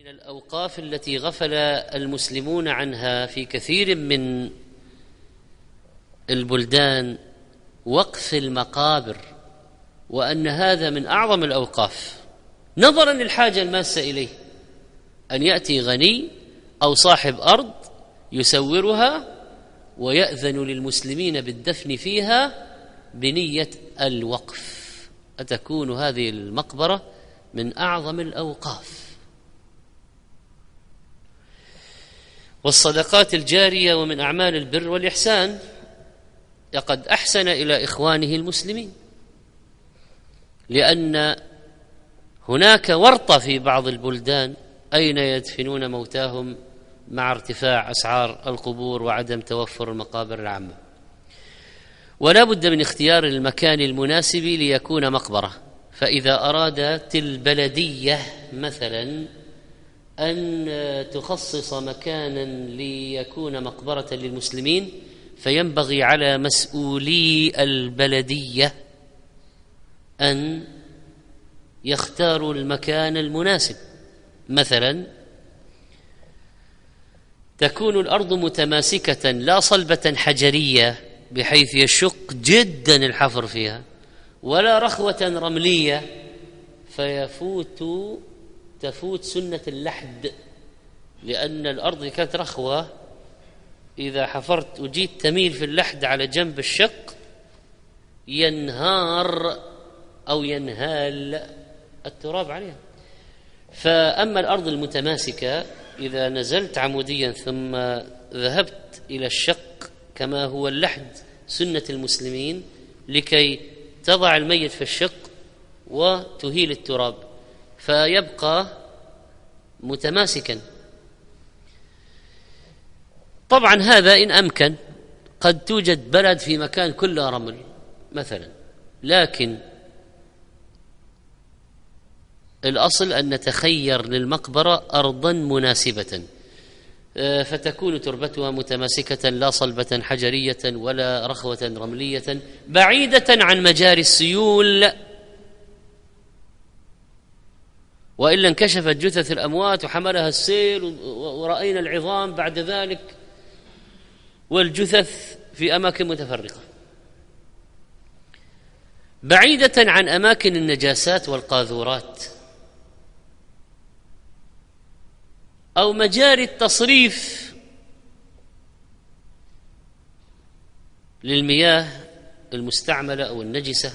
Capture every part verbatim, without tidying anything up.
من الأوقاف التي غفل المسلمون عنها في كثير من البلدان وقف المقابر، وأن هذا من أعظم الأوقاف نظرا للحاجة الماسة إليه، أن يأتي غني أو صاحب أرض يسورها ويأذن للمسلمين بالدفن فيها بنية الوقف، أتكون هذه المقبرة من أعظم الأوقاف. والصدقات الجارية ومن أعمال البر والإحسان، لقد أحسن إلى إخوانه المسلمين، لأن هناك ورطة في بعض البلدان أين يدفنون موتاهم مع ارتفاع أسعار القبور وعدم توفر المقابر العامة، ولا بد من اختيار المكان المناسب ليكون مقبرة. فإذا أرادت البلدية مثلا أن تخصص مكانا ليكون مقبرة للمسلمين، فينبغي على مسؤولي البلدية أن يختاروا المكان المناسب. مثلا تكون الأرض متماسكة لا صلبة حجرية بحيث يشق جدا الحفر فيها، ولا رخوة رملية فيفوت تفوت سنة اللحد، لأن الأرض كانت رخوة إذا حفرت وجيت تميل في اللحد على جنب الشق ينهار أو ينهال التراب عليها. فأما الأرض المتماسكة إذا نزلت عموديا ثم ذهبت إلى الشق كما هو اللحد سنة المسلمين لكي تضع الميت في الشق وتهيل التراب فيبقى متماسكا. طبعا هذا إن أمكن، قد توجد بلد في مكان كله رمل مثلا، لكن الأصل أن نتخير للمقبرة أرضا مناسبة فتكون تربتها متماسكة لا صلبة حجرية ولا رخوة رملية، بعيدة عن مجاري السيول، وإلا انكشفت جثث الأموات وحملها السيل ورأينا العظام بعد ذلك والجثث في أماكن متفرقة، بعيدة عن أماكن النجاسات والقاذورات أو مجاري التصريف للمياه المستعملة أو النجسة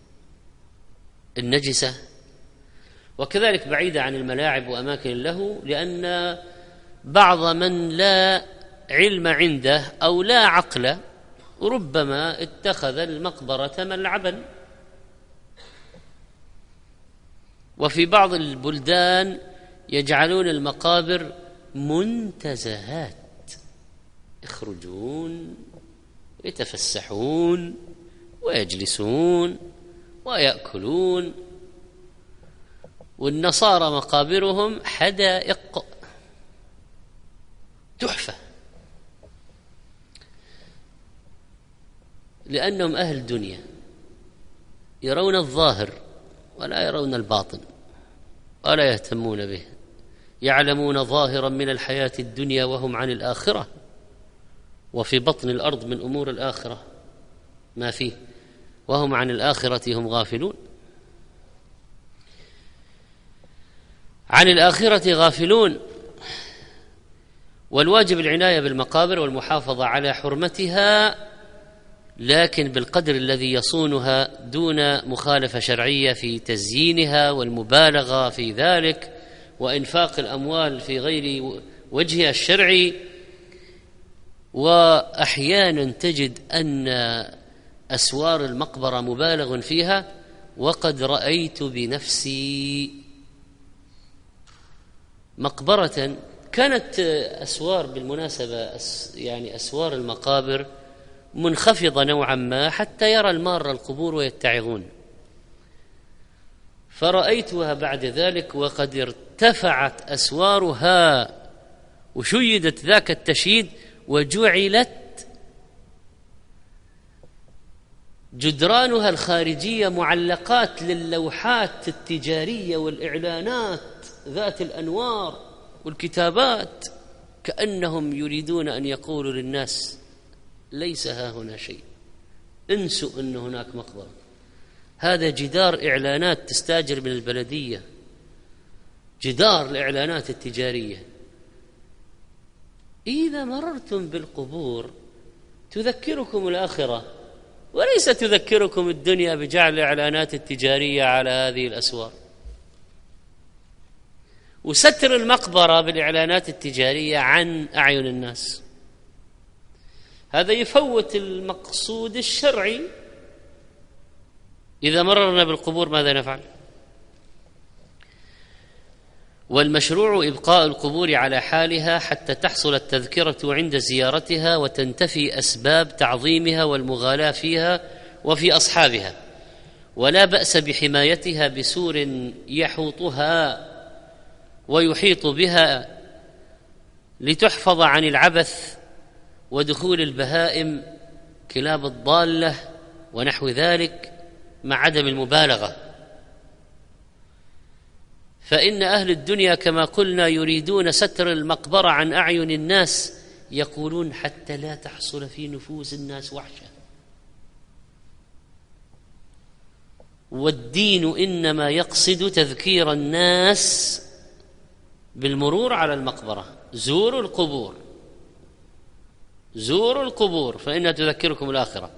النجسة وكذلك بعيدة عن الملاعب وأماكن اللهو، لأن بعض من لا علم عنده أو لا عقل ربما اتخذ المقبرة ملعبا. وفي بعض البلدان يجعلون المقابر منتزهات، يخرجون ويتفسحون ويجلسون ويأكلون، والنصارى مقابرهم حدائق تحفة، لأنهم أهل دنيا يرون الظاهر ولا يرون الباطن ولا يهتمون به، يعلمون ظاهرا من الحياة الدنيا وهم عن الآخرة، وفي بطن الأرض من أمور الآخرة ما فيه، وهم عن الآخرة هم غافلون. عن الآخرة غافلون، والواجب العناية بالمقابر والمحافظة على حرمتها، لكن بالقدر الذي يصونها دون مخالفة شرعية في تزيينها والمبالغة في ذلك وإنفاق الأموال في غير وجهها الشرعي. وأحيانا تجد أن أسوار المقبرة مبالغ فيها، وقد رأيت بنفسي مقبرة كانت أسوار بالمناسبة يعني أسوار المقابر منخفضة نوعا ما حتى يرى المار القبور ويتعظون، فرأيتها بعد ذلك وقد ارتفعت أسوارها وشيدت ذاك التشييد، وجعلت جدرانها الخارجية معلقات للوحات التجارية والإعلانات ذات الأنوار والكتابات كأنهم يريدون أن يقولوا للناس ليس ها هنا شيء، انسوا أن هناك مقبرة. هذا جدار إعلانات تستاجر من البلدية، جدار الإعلانات التجارية. إذا مررتم بالقبور تذكركم الآخرة وليس تذكركم الدنيا بجعل الإعلانات التجارية على هذه الأسوار. وستر المقبرة بالإعلانات التجارية عن أعين الناس، هذا يفوت المقصود الشرعي. إذا مررنا بالقبور ماذا نفعل؟ والمشروع إبقاء القبور على حالها حتى تحصل التذكرة عند زيارتها وتنتفي أسباب تعظيمها والمغالاة فيها وفي أصحابها، ولا بأس بحمايتها بسور يحوطها ويحيط بها لتحفظ عن العبث ودخول البهائم كلاب الضالة ونحو ذلك، مع عدم المبالغة. فإن أهل الدنيا كما قلنا يريدون ستر المقبرة عن أعين الناس، يقولون حتى لا تحصل في نفوس الناس وحشة. والدين إنما يقصد تذكير الناس بالمرور على المقبرة. زوروا القبور، زوروا القبور فإنها تذكركم الآخرة.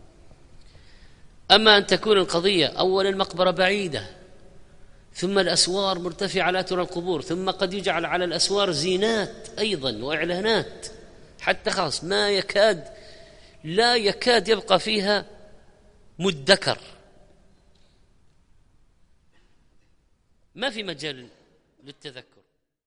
أما أن تكون القضية أول المقبرة بعيدة، ثم الأسوار مرتفعة لا ترى القبور، ثم قد يجعل على الأسوار زينات أيضا وإعلانات، حتى خلاص ما يكاد لا يكاد يبقى فيها مدكر، ما في مجال للتذكر.